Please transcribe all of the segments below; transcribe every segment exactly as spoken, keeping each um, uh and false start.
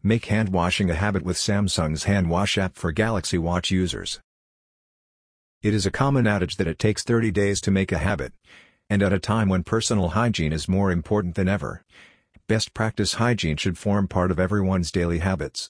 Make hand washing a habit with Samsung's Hand Wash app for Galaxy Watch users. It is a common adage that it takes thirty days to make a habit. And at a time when personal hygiene is more important than ever, best practice hygiene should form part of everyone's daily habits.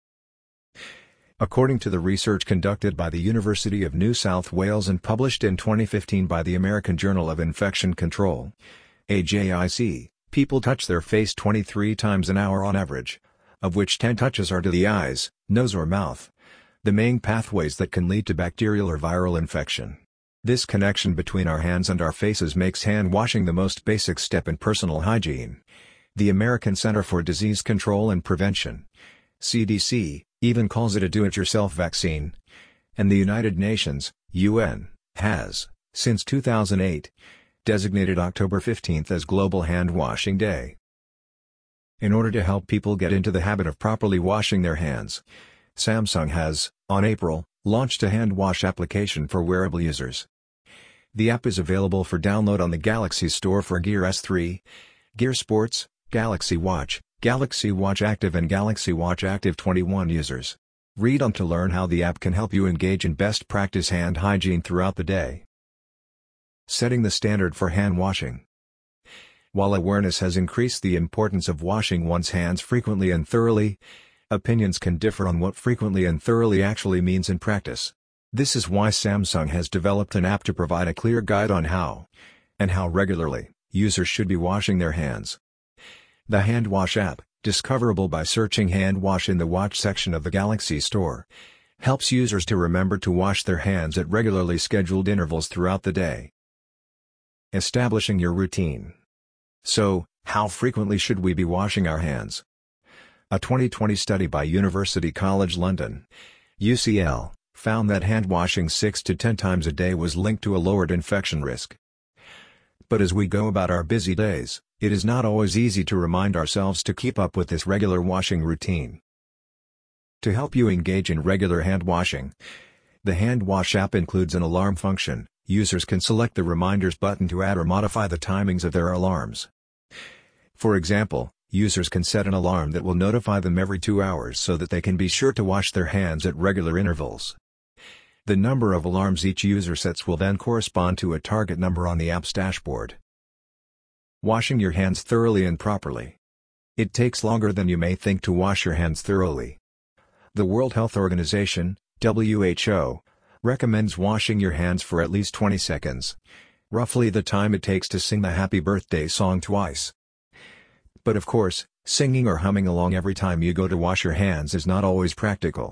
According to the research conducted by the University of New South Wales and published in twenty fifteen by the American Journal of Infection Control, A J I C, people touch their face twenty-three times an hour on average, of which ten touches are to the eyes, nose or mouth, the main pathways that can lead to bacterial or viral infection. This connection between our hands and our faces makes hand washing the most basic step in personal hygiene. The American Center for Disease Control and Prevention, C D C, even calls it a do-it-yourself vaccine. And the United Nations, U N, has, since two thousand eight, designated October fifteenth as Global Hand Washing Day. In order to help people get into the habit of properly washing their hands, Samsung has, on April, launched a hand wash application for wearable users. The app is available for download on the Galaxy Store for Gear S three, Gear Sports, Galaxy Watch, Galaxy Watch Active and Galaxy Watch Active twenty-one users. Read on to learn how the app can help you engage in best practice hand hygiene throughout the day. Setting the standard for hand washing. While awareness has increased the importance of washing one's hands frequently and thoroughly, opinions can differ on what frequently and thoroughly actually means in practice. This is why Samsung has developed an app to provide a clear guide on how, and how regularly, users should be washing their hands. The Hand Wash app, discoverable by searching Hand Wash in the Watch section of the Galaxy Store, helps users to remember to wash their hands at regularly scheduled intervals throughout the day. Establishing your routine. So, how frequently should we be washing our hands? A twenty twenty study by University College London, U C L, found that hand washing six to ten times a day was linked to a lowered infection risk. But as we go about our busy days, it is not always easy to remind ourselves to keep up with this regular washing routine. To help you engage in regular hand washing, the Hand Wash app includes an alarm function. Users can select the Reminders button to add or modify the timings of their alarms. For example, users can set an alarm that will notify them every two hours so that they can be sure to wash their hands at regular intervals. The number of alarms each user sets will then correspond to a target number on the app's dashboard. Washing your hands thoroughly and properly. It takes longer than you may think to wash your hands thoroughly. The World Health Organization, W H O, recommends washing your hands for at least twenty seconds, roughly the time it takes to sing the Happy Birthday song twice. But of course, singing or humming along every time you go to wash your hands is not always practical.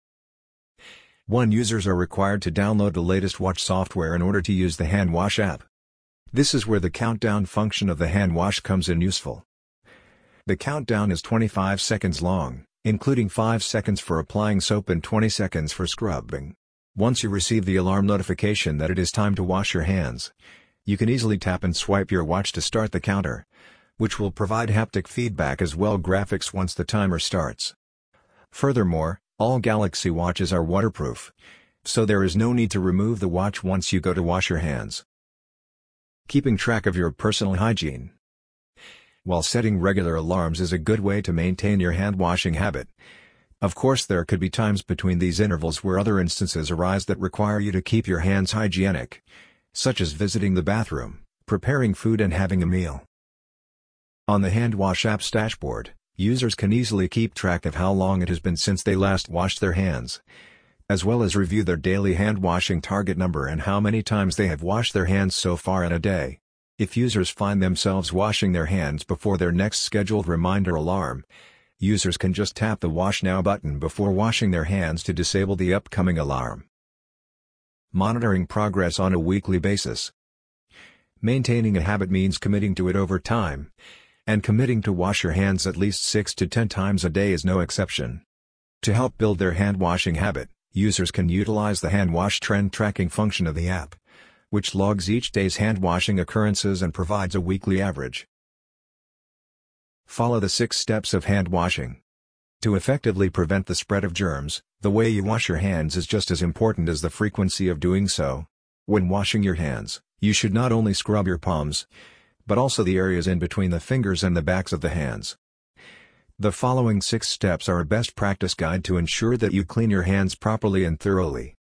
One Users are required to download the latest watch software in order to use the Hand Wash app. This is where the countdown function of the hand wash comes in useful. The countdown is twenty-five seconds long, including five seconds for applying soap and twenty seconds for scrubbing. Once you receive the alarm notification that it is time to wash your hands, you can easily tap and swipe your watch to start the counter, which will provide haptic feedback as well as graphics once the timer starts. Furthermore, all Galaxy watches are waterproof, so there is no need to remove the watch once you go to wash your hands. Keeping track of your personal hygiene. While setting regular alarms is a good way to maintain your hand washing habit, of course there could be times between these intervals where other instances arise that require you to keep your hands hygienic, such as visiting the bathroom, preparing food and having a meal. On the Hand Wash app's dashboard, users can easily keep track of how long it has been since they last washed their hands, as well as review their daily hand washing target number and how many times they have washed their hands so far in a day. If users find themselves washing their hands before their next scheduled reminder alarm, users can just tap the Wash Now button before washing their hands to disable the upcoming alarm. Monitoring progress on a weekly basis. Maintaining a habit means committing to it over time, and committing to wash your hands at least six to ten times a day is no exception. To help build their hand washing habit, users can utilize the Hand Wash trend tracking function of the app, which logs each day's hand washing occurrences and provides a weekly average. Follow the six steps of hand washing. To effectively prevent the spread of germs, the way you wash your hands is just as important as the frequency of doing so. When washing your hands, you should not only scrub your palms, but also the areas in between the fingers and the backs of the hands. The following six steps are a best practice guide to ensure that you clean your hands properly and thoroughly.